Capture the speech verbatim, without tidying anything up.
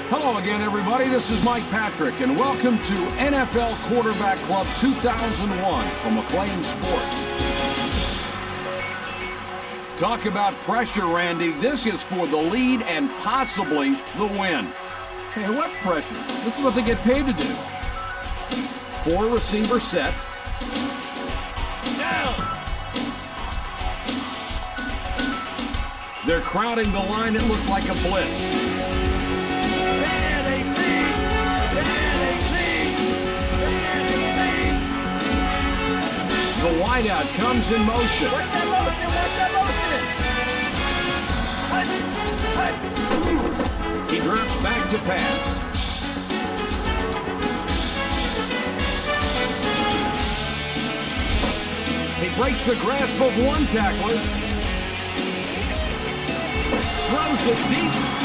Hello again, everybody. This is Mike Patrick, and welcome to N F L Quarterback Club two thousand one from McLean Sports. Talk about pressure, Randy. This is for the lead and possibly the win. Hey, what pressure? This is what they get paid to do. Four receiver set. Down. They're crowding the line. It looks like a blitz. And a lead. And a lead. And a lead. The wideout comes in motion. Watch that motion. Watch that motion. Touch. Touch. He drops back to pass. He breaks the grasp of one tackler. Throws it deep.